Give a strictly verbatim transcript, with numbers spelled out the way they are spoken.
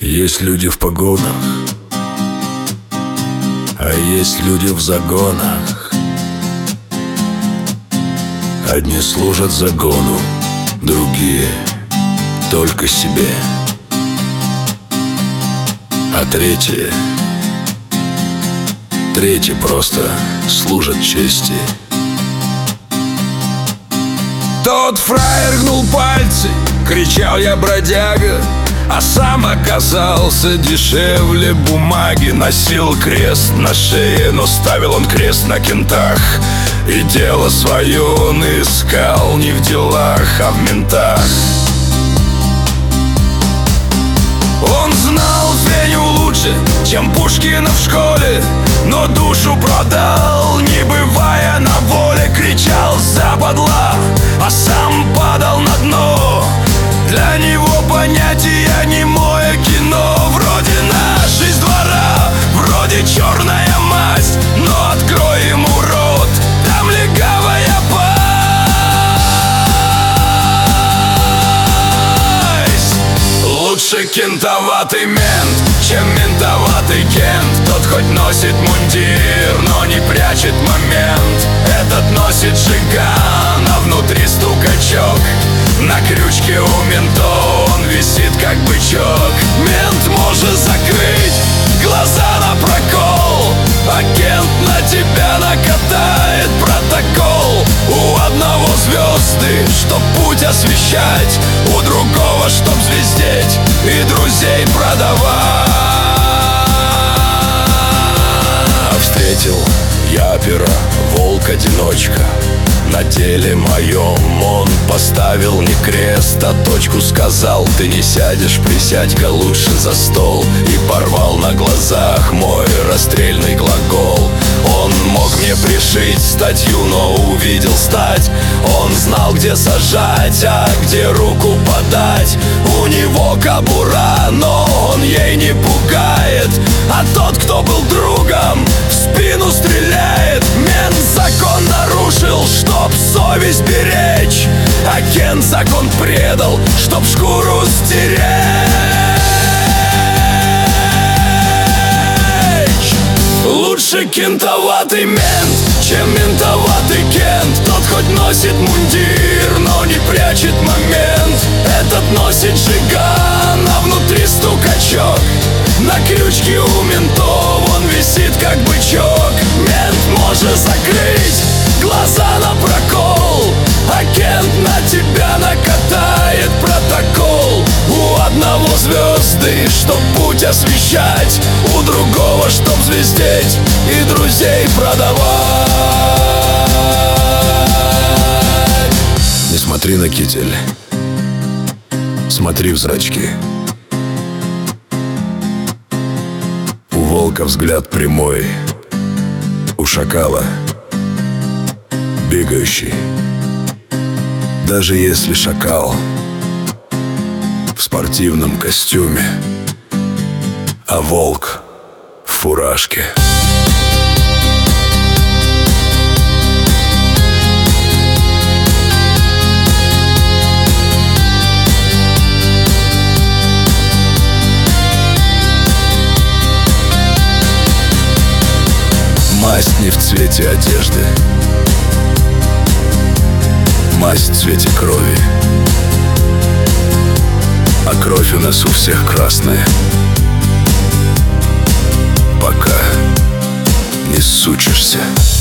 Есть люди в погонах, а есть люди в загонах. Одни служат загону, другие только себе, а третьи Третьи просто служат чести. Тот фраер гнул пальцы, кричал я бродяга, а сам оказался дешевле бумаги. Носил крест на шее, но ставил он крест на кентах. И дело свое он искал не в делах, а в ментах. Он знал Звеню лучше, чем Пушкина в школе, но душу продал, не бывая на воле. Кричал западло, а сам падал на дно. Для него понятие немое кино. Вроде наш из двора, вроде черная масть, но открой ему рот, там легавая пасть. Лучше кентоватый мент, чем ментоватый кент. Тот хоть носит мундир, но не прячет момент. Этот носит жиган, а внутри стукачок. На крючке у ментов он висит как бычок. Мент может закрыть глаза на прокол, а кент на тебя накатает протокол. У одного звезды, чтоб путь освещать, у другого, чтоб звездеть и друзей продавать. Встретил я пера, волк-одиночка. На теле моем он поставил не крест, а точку. Сказал: ты не сядешь, присядь-ка лучше за стол. И порвал на глазах мой расстрельный глагол. Он мог мне пришить статью, но увидел стать. Он знал, где сажать, а где руку подать. У него кобура, но он ей не пугает. А тот, кто был другом, в спину стреляет. Мент закон нарушил, чтоб совесть беречь, а кент закон предал, чтоб шкуру стеречь. Лучше кентоватый мент, чем ментоватый кент. Тот хоть носит мундир, но не прячет момент. Этот носит жиган, а внутри стукачок. На крючке у ментов он висит как бычок. Мент может закрыть глаза на прокол, а кент на тебя накатает протокол. У одного звезды, чтоб путь освещать, у другого, чтоб звездеть и друзей продавать. Не смотри на китель, смотри в зрачки. У волка взгляд прямой, у шакала бегающий. Даже если шакал в спортивном костюме, а волк в фуражке. Масть не в цвете одежды, масть в цвете крови. А кровь у нас у всех красная, пока не сучишься.